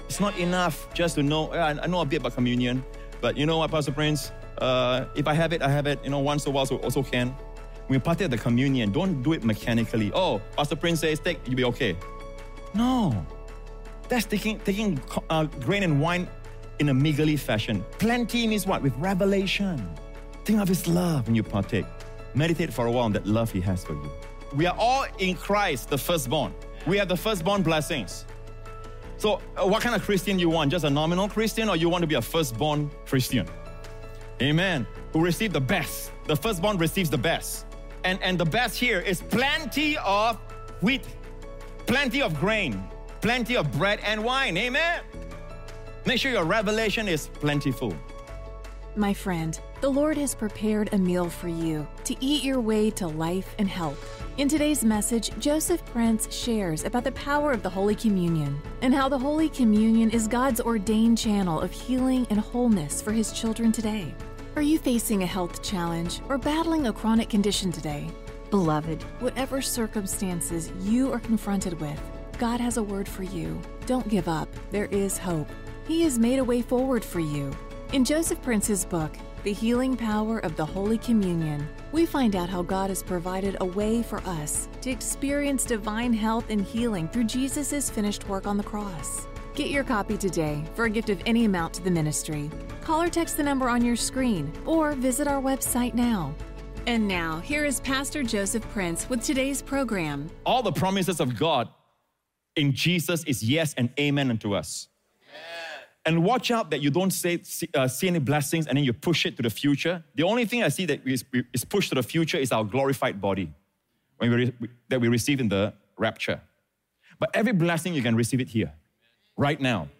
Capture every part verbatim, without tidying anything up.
It's not enough just to know, I I know a bit about communion, but you know what, Pastor Prince? Uh, if I have it, I have it. You know, once in a while, so also can. When you partake of the communion, don't do it mechanically. Oh, Pastor Prince says, take, you'll be okay. No. That's taking, taking uh, grain and wine in a meagerly fashion. Plenty means what? With revelation. Think of His love when you partake. Meditate for a while on that love He has for you. We are all in Christ, the firstborn. We have the firstborn blessings. So uh, what kind of Christian you want? Just a nominal Christian, or you want to be a firstborn Christian? Amen. Who receive the best. The firstborn receives the best. And, and the best here is plenty of wheat, plenty of grain, plenty of bread and wine. Amen. Make sure your revelation is plentiful. My friend, the Lord has prepared a meal for you to eat your way to life and health. In today's message, Joseph Prince shares about the power of the Holy Communion and how the Holy Communion is God's ordained channel of healing and wholeness for His children today. Are you facing a health challenge or battling a chronic condition today? Beloved, whatever circumstances you are confronted with, God has a word for you. Don't give up. There is hope. He has made a way forward for you. In Joseph Prince's book, The Healing Power of the Holy Communion, we find out how God has provided a way for us to experience divine health and healing through Jesus' finished work on the cross. Get your copy today for a gift of any amount to the ministry. Call or text the number on your screen or visit our website now. And now, here is Pastor Joseph Prince with today's program. All the promises of God in Jesus is yes and amen unto us. And watch out that you don't say, see, uh, see any blessings and then you push it to the future. The only thing I see that is, is pushed to the future is our glorified body when we re- that we receive in the rapture. But every blessing, you can receive it here, right now.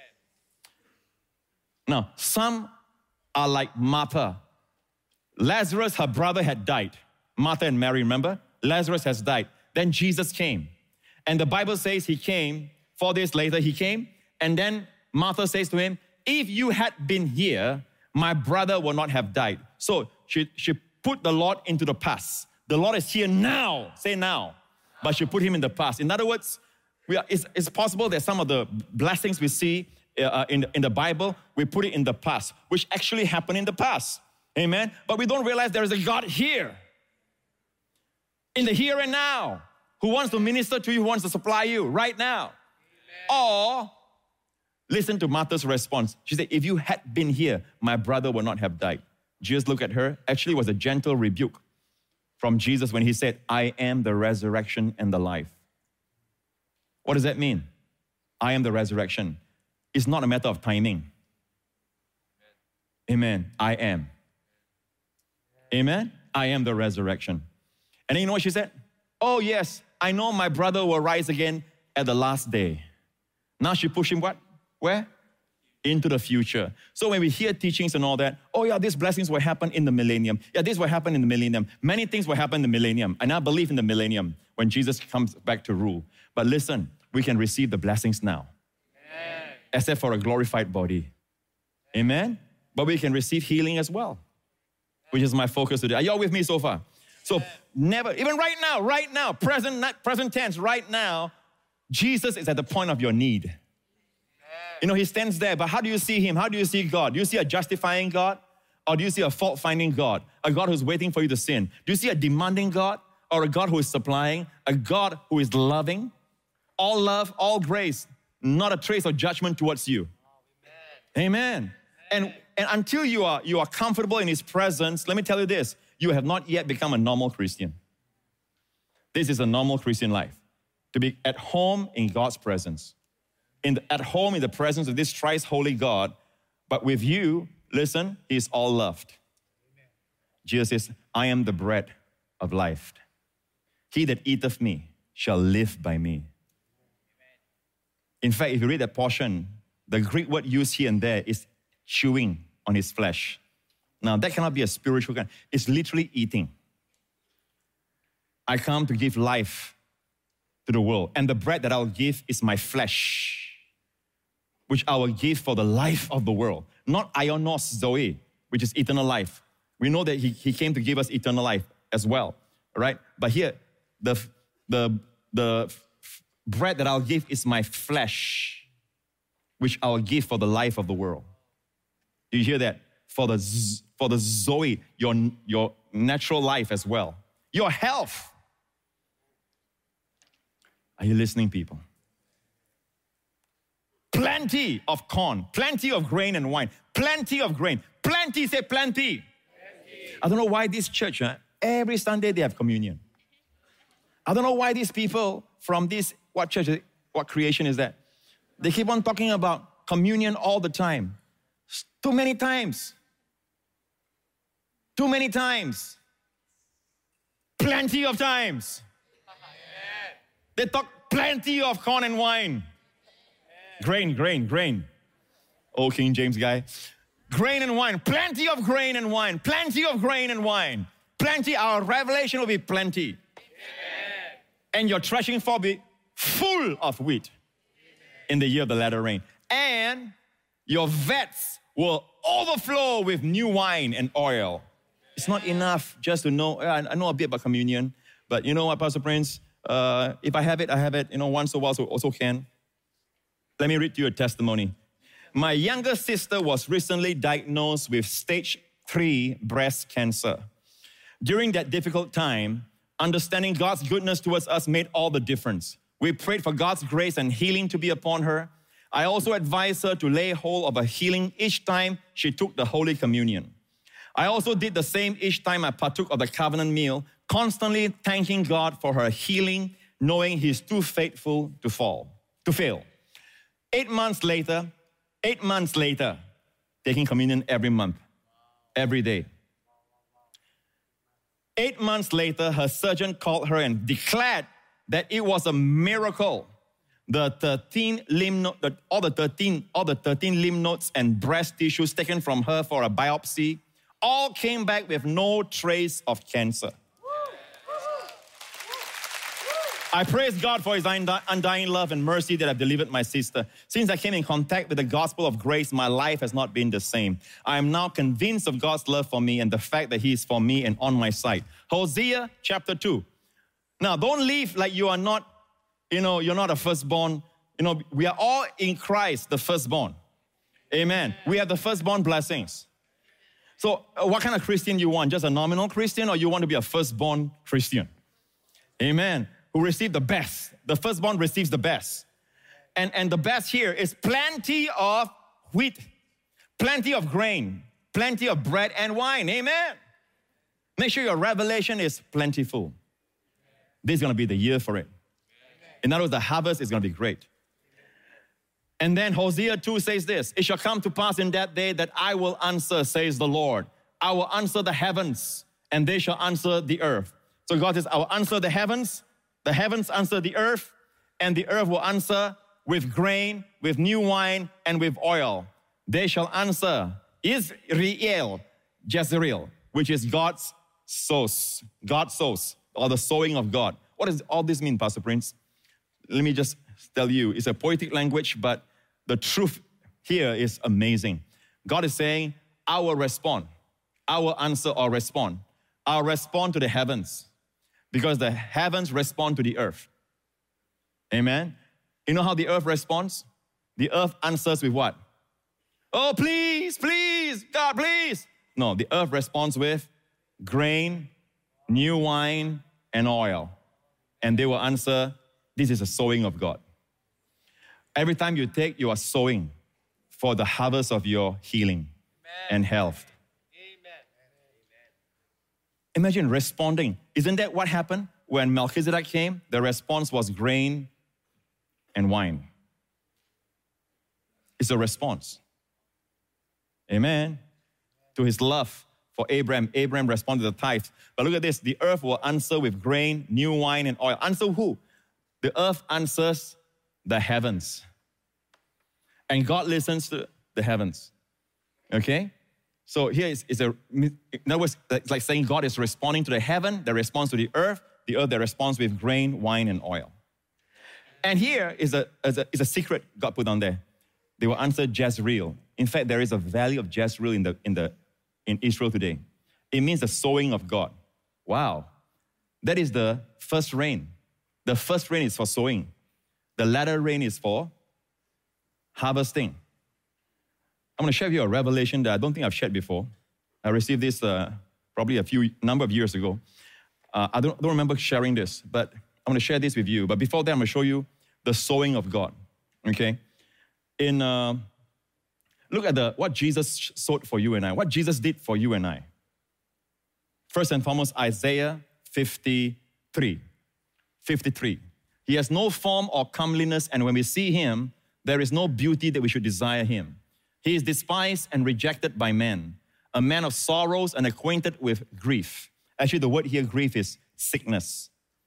Now, some are like Martha. Lazarus, her brother, had died. Martha and Mary, remember? Lazarus has died. Then Jesus came. And the Bible says He came, four days later He came, and then Martha says to Him, if you had been here, my brother would not have died. So she, she put the Lord into the past. The Lord is here now. Say now. But she put Him in the past. In other words, we are, it's, it's possible that some of the blessings we see uh, in, in the Bible, we put it in the past, which actually happened in the past. Amen? But we don't realize there is a God here, in the here and now, who wants to minister to you, who wants to supply you right now. Amen. Or, listen to Martha's response. She said, if you had been here, my brother would not have died. Jesus looked at her. Actually, it was a gentle rebuke from Jesus when He said, I am the resurrection and the life. What does that mean? I am the resurrection. It's not a matter of timing. Amen. I am. Amen. I am the resurrection. And then you know what she said? Oh yes, I know my brother will rise again at the last day. Now she pushed him what? Where? Into the future. So when we hear teachings and all that, oh yeah, these blessings will happen in the millennium. Yeah, this will happen in the millennium. Many things will happen in the millennium. And I believe in the millennium when Jesus comes back to rule. But listen, we can receive the blessings now. Amen. Except for a glorified body. Amen? But we can receive healing as well, which is my focus today. Are you all with me so far? So never, even right now, right now, present, not present tense, right now, Jesus is at the point of your need. You know, He stands there, but how do you see Him? How do you see God? Do you see a justifying God? Or do you see a fault-finding God? A God who's waiting for you to sin? Do you see a demanding God? Or a God who is supplying? A God who is loving? All love, all grace, not a trace of judgment towards you. Amen. And, and until you are, you are comfortable in His presence, let me tell you this, you have not yet become a normal Christian. This is a normal Christian life. To be at home in God's presence. In the, at home in the presence of this thrice holy God. But with you, listen, He is all loved. Amen. Jesus says, I am the bread of life. He that eateth me shall live by me. Amen. In fact, if you read that portion, the Greek word used here and there is chewing on His flesh. Now, that cannot be a spiritual kind. It's literally eating. I come to give life to the world. And the bread that I'll give is my flesh, which I will give for the life of the world. Not ionos zoe, which is eternal life. We know that he, he came to give us eternal life as well, right? But here, the, the, the bread that I'll give is my flesh, which I will give for the life of the world. Do you hear that? For the, z- for the Zoe, your, your natural life as well. Your health. Are you listening, people? Plenty of corn, plenty of grain and wine, plenty of grain. Plenty, say plenty. Plenty. I don't know why this church, huh, every Sunday they have communion. I don't know why these people from this, what church, what creation is that? They keep on talking about communion all the time. Too many times. Too many times. Plenty of times. They talk plenty of corn and wine. Grain, grain, grain. Old King James guy. Grain and wine. Plenty of grain and wine. Plenty of grain and wine. Plenty. Our revelation will be plenty. Amen. And your threshing floor will be full of wheat. Amen. In the year of the latter rain. And your vats will overflow with new wine and oil. It's not enough just to know, I know a bit about communion, but you know what, Pastor Prince? Uh, if I have it, I have it. You know, once in a while, so also can. Let me read you a testimony. My younger sister was recently diagnosed with stage three breast cancer. During that difficult time, understanding God's goodness towards us made all the difference. We prayed for God's grace and healing to be upon her. I also advised her to lay hold of a healing each time she took the Holy Communion. I also did the same each time I partook of the covenant meal, constantly thanking God for her healing, knowing He's too faithful to fall, to fail. Eight months later, eight months later, taking communion every month, every day. Eight months later, her surgeon called her and declared that it was a miracle. The thirteen lymph nodes, the, all the thirteen, all the thirteen lymph nodes and breast tissues taken from her for a biopsy, all came back with no trace of cancer. I praise God for His undying love and mercy that have delivered my sister. Since I came in contact with the gospel of grace, my life has not been the same. I am now convinced of God's love for me and the fact that He is for me and on my side. Hosea chapter two. Now, don't live like you are not, you know, you're not a firstborn. You know, we are all in Christ, the firstborn. Amen. We have the firstborn blessings. So uh, what kind of Christian you want? Just a nominal Christian, or you want to be a firstborn Christian? Amen. Who receive the best. The firstborn receives the best. And, and the best here is plenty of wheat, plenty of grain, plenty of bread and wine. Amen. Make sure your revelation is plentiful. This is going to be the year for it. In other words, the harvest is going to be great. And then Hosea two says this, it shall come to pass in that day that I will answer, says the Lord. I will answer the heavens, and they shall answer the earth. So God says, I will answer the heavens, the heavens answer the earth, and the earth will answer with grain, with new wine, and with oil. They shall answer Israel, Jezreel, which is God's source, God's source, or the sowing of God. What does all this mean, Pastor Prince? Let me just tell you, it's a poetic language, but the truth here is amazing. God is saying, I will respond. I will answer or respond. I'll respond to the heavens because the heavens respond to the earth. Amen? You know how the earth responds? The earth answers with what? Oh, please, please, God, please. No, the earth responds with grain, new wine, and oil. And they will answer, this is a sowing of God. Every time you take, you are sowing for the harvest of your healing Amen. And health. Amen. Imagine responding. Isn't that what happened when Melchizedek came? The response was grain and wine. It's a response. Amen. To his love for Abraham, Abraham responded to the tithe. But look at this. The earth will answer with grain, new wine, and oil. Answer who? The earth answers the heavens. And God listens to the heavens. Okay? So here is, is a, in other words, it's like saying God is responding to the heaven, that responds to the earth, the earth that responds with grain, wine, and oil. And here is a, is a, is a secret God put on there. They will answer Jezreel. In fact, there is a valley of Jezreel in, the, in, the, in Israel today. It means the sowing of God. Wow. That is the first rain. The first rain is for sowing. The latter rain is for harvesting. I'm going to share with you a revelation that I don't think I've shared before. I received this uh, probably a few number of years ago. Uh, I don't, don't remember sharing this, but I'm going to share this with you. But before that, I'm going to show you the sowing of God. Okay? In uh, look at the what Jesus sowed for you and I. What Jesus did for you and I. First and foremost, Isaiah fifty-three. fifty-three. He has no form or comeliness, and when we see him, there is no beauty that we should desire him. He is despised and rejected by men, a man of sorrows and acquainted with grief. Actually, the word here, grief, is sickness.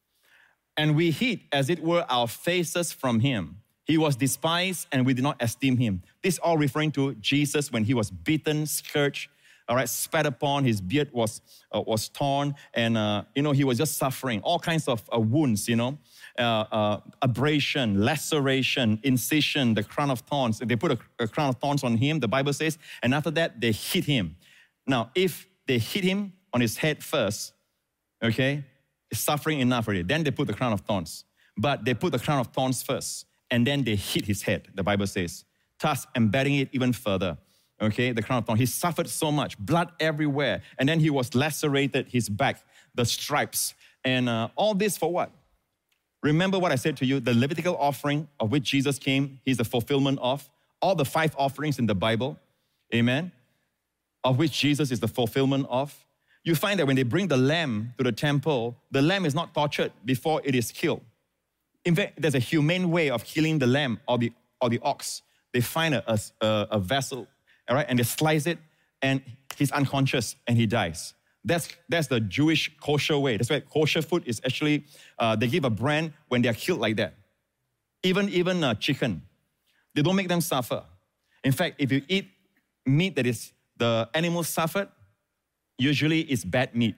And we hid, as it were, our faces from him. He was despised, and we did not esteem him. This all referring to Jesus when he was beaten, scourged, all right, spat upon, his beard was uh, was torn, and, uh, you know, he was just suffering. All kinds of uh, wounds, you know, uh, uh, abrasion, laceration, incision, the crown of thorns. They put a, a crown of thorns on him, the Bible says, and after that, they hit him. Now, if they hit him on his head first, okay, it's suffering enough already. Then they put the crown of thorns. But they put the crown of thorns first, and then they hit his head, the Bible says, thus embedding it even further. Okay, the crown of thorns. He suffered so much, blood everywhere. And then he was lacerated, his back, the stripes. And uh, all this for what? Remember what I said to you, the Levitical offering of which Jesus came, he's the fulfillment of. All the five offerings in the Bible, amen, of which Jesus is the fulfillment of. You find that when they bring the lamb to the temple, the lamb is not tortured before it is killed. In fact, there's a humane way of killing the lamb or the, or the ox. They find a, a, a vessel, all right, and they slice it, and he's unconscious, and he dies. That's, that's the Jewish kosher way. That's why kosher food is actually, uh, they give a brand when they are killed like that. Even, even uh, chicken, they don't make them suffer. In fact, if you eat meat that is, the animal suffered, usually it's bad meat.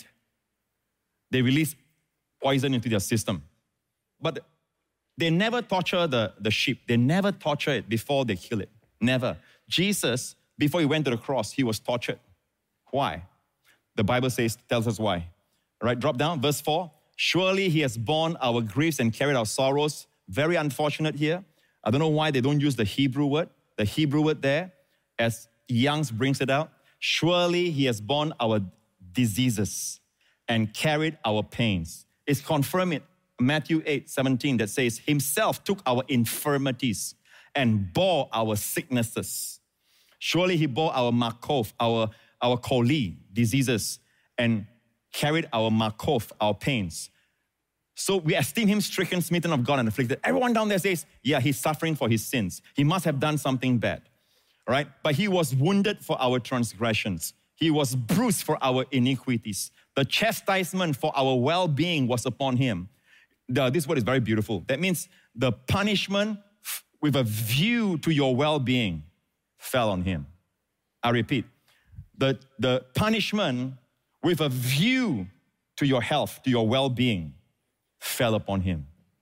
They release poison into their system. But they never torture the, the sheep. They never torture it before they kill it. Never. Jesus, before he went to the cross, he was tortured. Why? The Bible says, tells us why. All right, drop down, verse four. Surely he has borne our griefs and carried our sorrows. Very unfortunate here. I don't know why they don't use the Hebrew word. The Hebrew word there, as Young's brings it out. Surely he has borne our diseases and carried our pains. It's confirmed in Matthew eight seventeen that says, himself took our infirmities and bore our sicknesses. Surely he bore our makov, our, our koli, diseases, and carried our makov, our pains. So we esteem him stricken, smitten of God, and afflicted. Everyone down there says, yeah, he's suffering for his sins. He must have done something bad, right? But he was wounded for our transgressions. He was bruised for our iniquities. The chastisement for our well-being was upon him. The, this word is very beautiful. That means the punishment f- with a view to your well-being fell on him. I repeat, the, the punishment with a view to your health, to your well-being, fell upon him.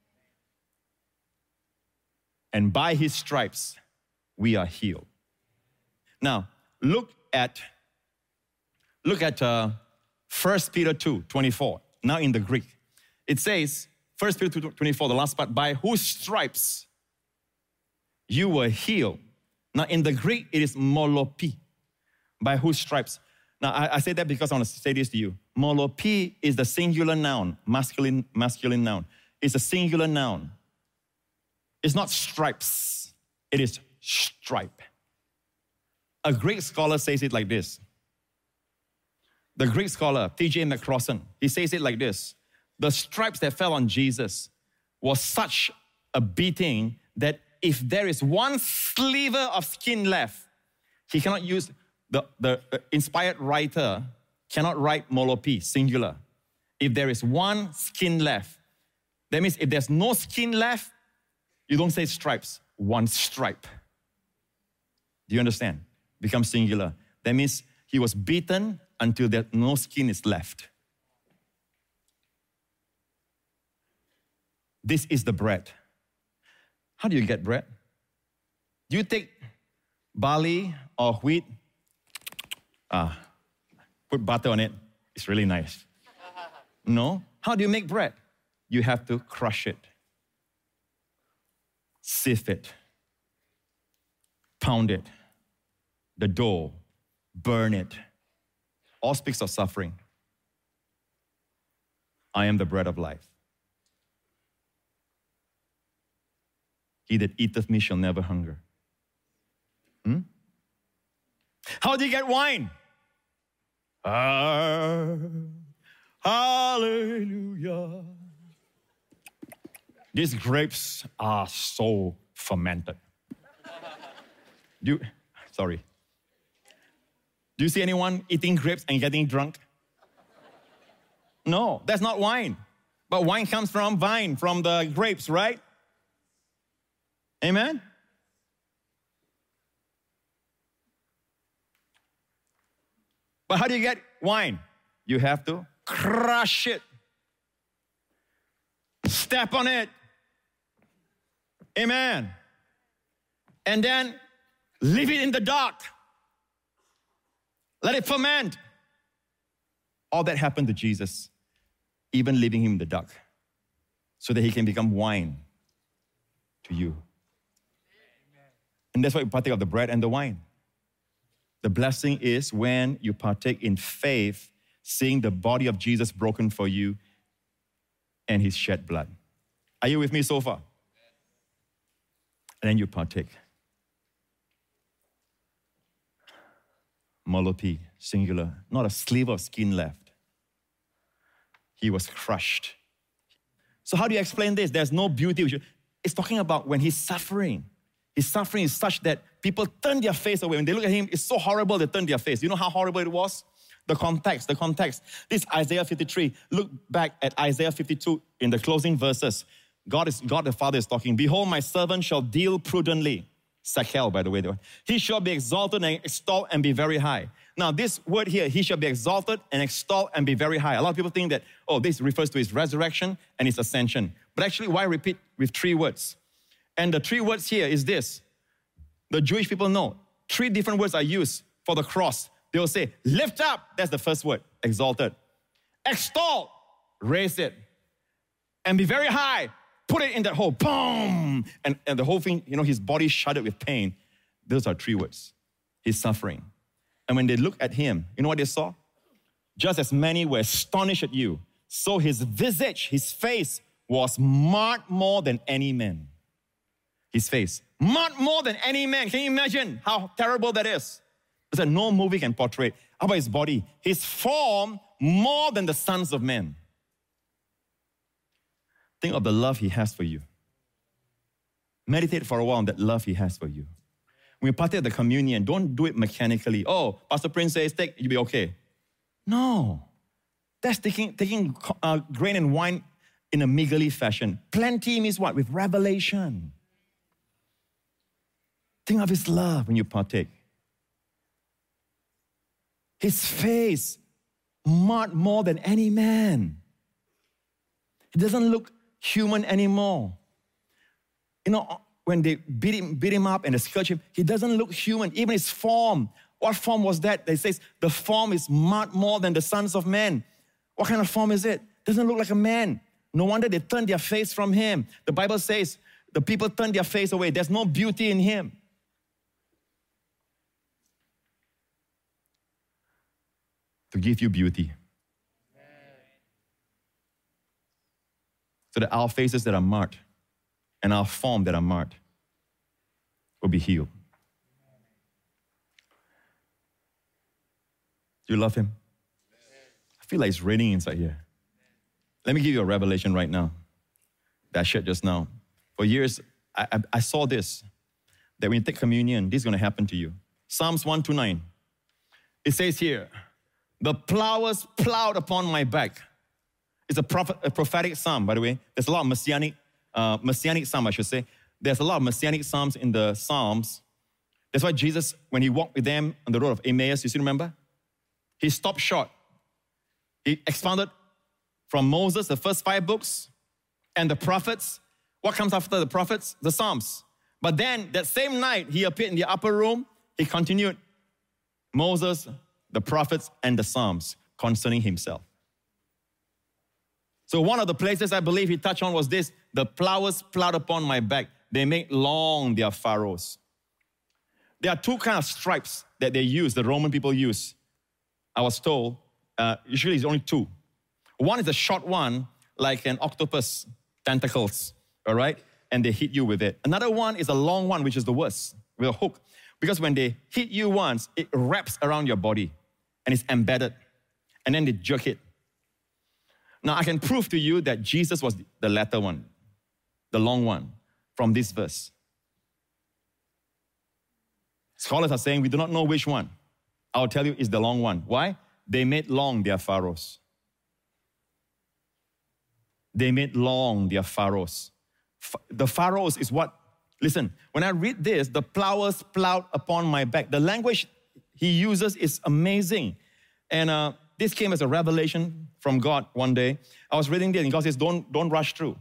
And by his stripes, we are healed. Now, look at, look at uh, First Peter two twenty-four, now in the Greek. It says, First Peter two twenty-four, the last part, by whose stripes you were healed. Now, in the Greek, it is molopi, by whose stripes. Now, I, I say that because I want to say this to you. Molopi is the singular noun, masculine, masculine noun. It's a singular noun. It's not stripes. It is stripe. A Greek scholar says it like this. The Greek scholar, T J McCrossan, he says it like this. The stripes that fell on Jesus was such a beating that if there is one sliver of skin left, he cannot use, the, the, the inspired writer cannot write molopi, singular. If there is one skin left, that means if there's no skin left, you don't say stripes, one stripe. Do you understand? Becomes singular. That means he was beaten until there no skin is left. This is the bread. How do you get bread? Do you take barley or wheat? Ah, put butter on it. It's really nice. No? How do you make bread? You have to crush it, sieve it, pound it, the dough, burn it. All speaks of suffering. I am the bread of life. He that eateth me shall never hunger. Hmm? How do you get wine? Ah, hallelujah. These grapes are so fermented. Do you, sorry. Do you see anyone eating grapes and getting drunk? No, that's not wine. But wine comes from vine, from the grapes, right? Amen? But how do you get wine? You have to crush it. Step on it. Amen. And then leave it in the dark. Let it ferment. All that happened to Jesus, even leaving him in the dark, so that he can become wine to you. And that's why we partake of the bread and the wine. The blessing is when you partake in faith, seeing the body of Jesus broken for you and his shed blood. Are you with me so far? And then you partake. Molopi, singular, not a sliver of skin left. He was crushed. So how do you explain this? There's no beauty. It's talking about when he's suffering. His suffering is such that people turn their face away. When they look at him, it's so horrible they turn their face. You know how horrible it was? The context, the context. This is Isaiah fifty-three. Look back at Isaiah fifty-two in the closing verses. God is God the Father is talking. Behold, my servant shall deal prudently. Sakel, by the way. He shall be exalted and extolled and be very high. Now, this word here, he shall be exalted and extolled and be very high. A lot of people think that, oh, this refers to his resurrection and his ascension. But actually, why repeat with three words? And the three words here is this. The Jewish people know three different words are used for the cross. They will say, lift up, that's the first word, exalted. Extol, raise it. And be very high, put it in that hole, boom. And, and the whole thing, you know, his body shuddered with pain. Those are three words. He's suffering. And when they look at him, you know what they saw? Just as many were astonished at you, so his visage, his face was marred more than any man. His face, marred more than any man. Can you imagine how terrible that is? It's like no movie can portray it. How about his body? His form more than the sons of men. Think of the love he has for you. Meditate for a while on that love he has for you. When you partake of the communion, don't do it mechanically. Oh, Pastor Prince says, take, you'll be okay. No. That's taking, taking uh, grain and wine in a meagerly fashion. Plenty means what? With revelation. Think of his love when you partake. His face marred more than any man. He doesn't look human anymore. You know, when they beat him, beat him up and they scourge him, he doesn't look human. Even his form. What form was that? They say the form is marred more than the sons of men. What kind of form is it? Doesn't look like a man. No wonder they turned their face from him. The Bible says the people turned their face away. There's no beauty in him. To give you beauty. So that our faces that are marred and our form that are marred will be healed. Do you love him? I feel like it's raining inside here. Let me give you a revelation right now that I shared just now. For years, I, I, I saw this, that when you take communion, this is going to happen to you. Psalms one twenty-nine. It says here, the plowers plowed upon my back. It's a, prophet, a prophetic psalm, by the way. There's a lot of messianic, uh, messianic psalm, I should say. There's a lot of messianic psalms in the Psalms. That's why Jesus, when he walked with them on the road of Emmaus, you still remember? He stopped short. He expounded from Moses, the first five books, and the prophets. What comes after the prophets? The Psalms. But then, that same night, he appeared in the upper room. He continued Moses, the prophets, and the Psalms concerning himself. So one of the places I believe he touched on was this: the plowers plowed upon my back. They made long their furrows. There are two kind of stripes that they use, the Roman people use. I was told, uh, usually it's only two. One is a short one, like an octopus tentacles, all right? And they hit you with it. Another one is a long one, which is the worst, with a hook. Because when they hit you once, it wraps around your body and it's embedded. And then they jerk it. Now, I can prove to you that Jesus was the latter one, the long one, from this verse. Scholars are saying we do not know which one. I'll tell you it's the long one. Why? They made long their furrows. They made long their furrows. The furrows is what, listen, when I read this, the plowers plowed upon my back. The language he uses is amazing. And uh, this came as a revelation from God one day. I was reading this and God says, don't, don't rush through.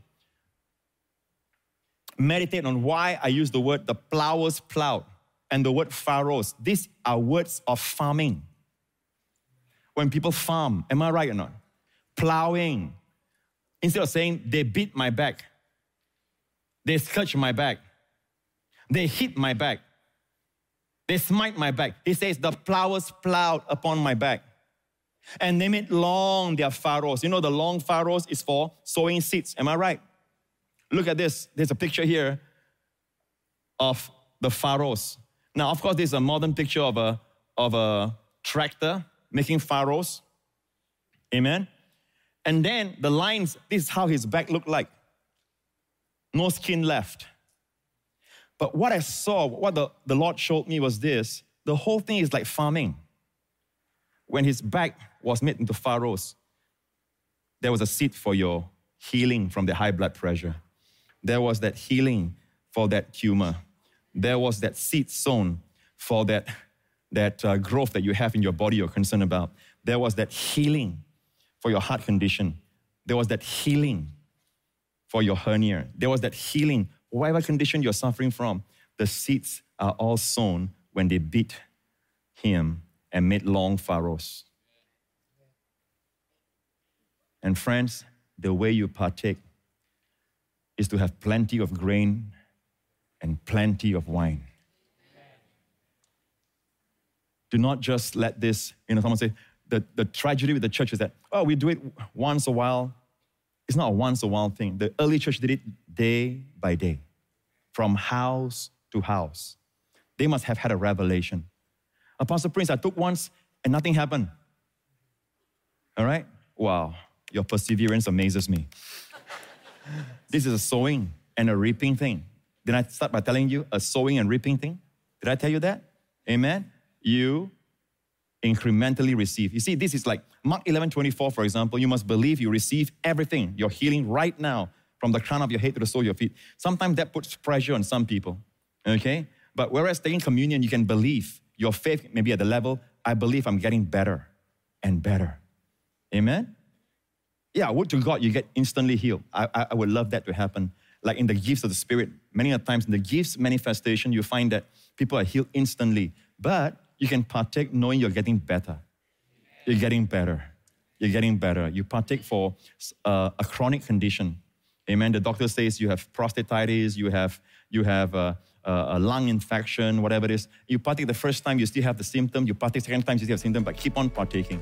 Meditate on why I use the word the plowers plowed and the word furrows. These are words of farming. When people farm, am I right or not? Plowing. Instead of saying, they beat my back, they scourge my back, they hit my back, they smite my back. He says, the plowers plowed upon my back. And they made long their furrows. You know, the long furrows is for sowing seeds. Am I right? Look at this. There's a picture here of the furrows. Now, of course, this is a modern picture of a, of a tractor making furrows. Amen? And then the lines, this is how his back looked like. No skin left. But what I saw, what the, the Lord showed me was this. The whole thing is like farming. When his back was made into furrows, there was a seed for your healing from the high blood pressure. There was that healing for that tumor. There was that seed sown for that, that uh, growth that you have in your body you're concerned about. There was that healing for your heart condition. There was that healing for your hernia. There was that healing, whatever condition you're suffering from. The seeds are all sown when they beat him and made long furrows. And friends, the way you partake is to have plenty of grain and plenty of wine. Do not just let this, you know, someone say, the, the tragedy with the church is that, oh, we do it once a while. It's not a once a while thing. The early church did it day by day, from house to house. They must have had a revelation. Apostle Prince, I took once and nothing happened. All right? Wow, your perseverance amazes me. This is a sowing and a reaping thing. Did I start by telling you a sowing and reaping thing? Did I tell you that? Amen? You incrementally receive. You see, this is like Mark eleven twenty-four, for example. You must believe you receive everything. You're healing right now from the crown of your head to the sole of your feet. Sometimes that puts pressure on some people, okay? But whereas taking communion, you can believe. Your faith may be at the level, I believe I'm getting better and better. Amen? Yeah, would to God you get instantly healed. I, I, I would love that to happen. Like in the gifts of the Spirit, many a times in the gifts manifestation, you find that people are healed instantly. But you can partake knowing you're getting better. You're getting better. You're getting better. You partake for uh, a chronic condition. Amen. The doctor says you have prostatitis, you have, you have a, a lung infection, whatever it is. You partake the first time, you still have the symptom. You partake the second time, you still have the symptom, but keep on partaking.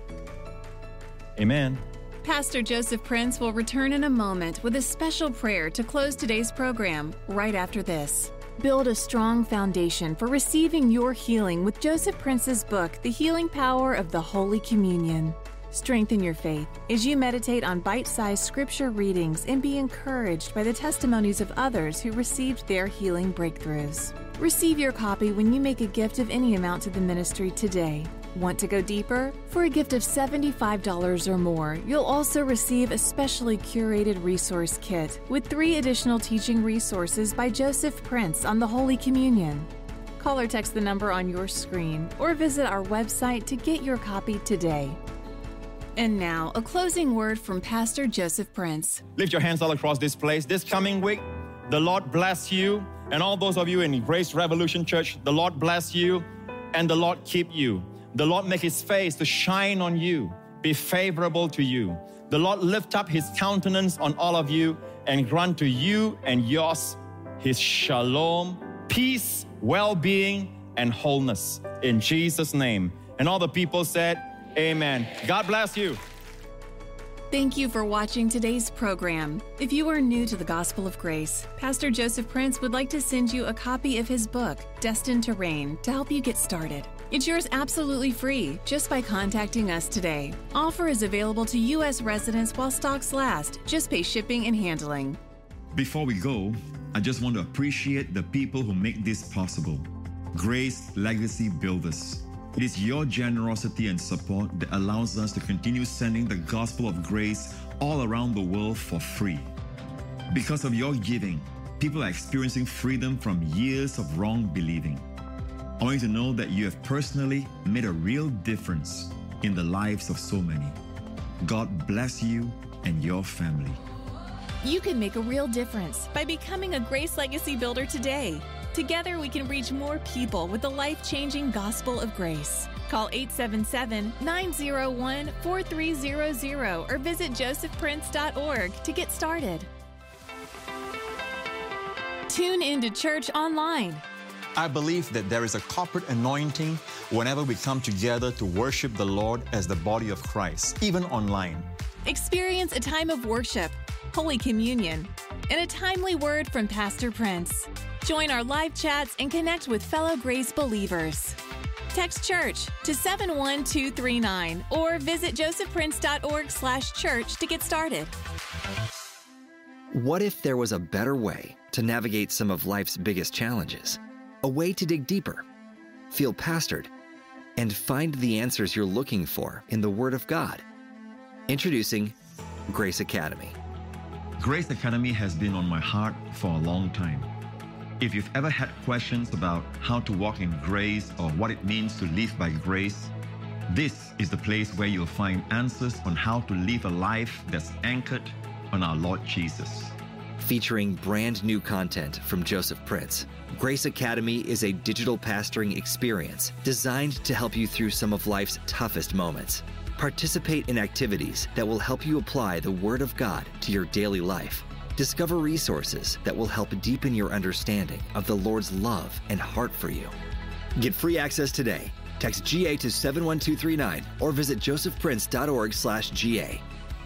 Amen. Pastor Joseph Prince will return in a moment with a special prayer to close today's program right after this. Build a strong foundation for receiving your healing with Joseph Prince's book, The Healing Power of the Holy Communion. Strengthen your faith as you meditate on bite-sized scripture readings and be encouraged by the testimonies of others who received their healing breakthroughs. Receive your copy when you make a gift of any amount to the ministry today. Want to go deeper? For a gift of seventy-five dollars or more, you'll also receive a specially curated resource kit with three additional teaching resources by Joseph Prince on the Holy Communion. Call or text the number on your screen or visit our website to get your copy today. And now, a closing word from Pastor Joseph Prince. Lift your hands all across this place. This coming week, the Lord bless you, and all those of you in Grace Revolution Church, the Lord bless you, and the Lord keep you. The Lord make His face to shine on you, be favorable to you. The Lord lift up His countenance on all of you and grant to you and yours His shalom, peace, well-being, and wholeness. In Jesus' name. And all the people said, amen. God bless you. Thank you for watching today's program. If you are new to the Gospel of Grace, Pastor Joseph Prince would like to send you a copy of his book, Destined to Reign, to help you get started. It's yours absolutely free just by contacting us today. Offer is available to U S residents while stocks last. Just pay shipping and handling. Before we go, I just want to appreciate the people who make this possible. Grace Legacy Builders. It is your generosity and support that allows us to continue sending the gospel of grace all around the world for free. Because of your giving, people are experiencing freedom from years of wrong believing. I want you to know that you have personally made a real difference in the lives of so many. God bless you and your family. You can make a real difference by becoming a Grace Legacy Builder today. Together, we can reach more people with the life-changing gospel of grace. Call eight seven seven, nine zero one, four three zero zero or visit joseph prince dot org to get started. Tune into church online. I believe that there is a corporate anointing whenever we come together to worship the Lord as the body of Christ, even online. Experience a time of worship, Holy Communion, and a timely word from Pastor Prince. Join our live chats and connect with fellow Grace believers. Text church to seven one two three nine or visit joseph prince dot org slash church to get started. What if there was a better way to navigate some of life's biggest challenges? A way to dig deeper, feel pastored, and find the answers you're looking for in the Word of God. Introducing Grace Academy. Grace Academy has been on my heart for a long time. If you've ever had questions about how to walk in grace or what it means to live by grace, this is the place where you'll find answers on how to live a life that's anchored on our Lord Jesus. Featuring brand new content from Joseph Prince, Grace Academy is a digital pastoring experience designed to help you through some of life's toughest moments. Participate in activities that will help you apply the Word of God to your daily life. Discover resources that will help deepen your understanding of the Lord's love and heart for you. Get free access today. Text G A to seven one two three nine or visit joseph prince dot org slash G A.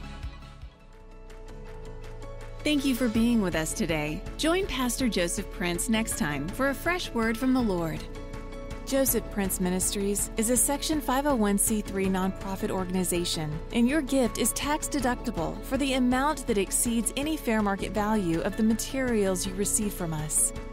Thank you for being with us today. Join Pastor Joseph Prince next time for a fresh word from the Lord. Joseph Prince Ministries is a Section five oh one c three nonprofit organization, and your gift is tax deductible for the amount that exceeds any fair market value of the materials you receive from us.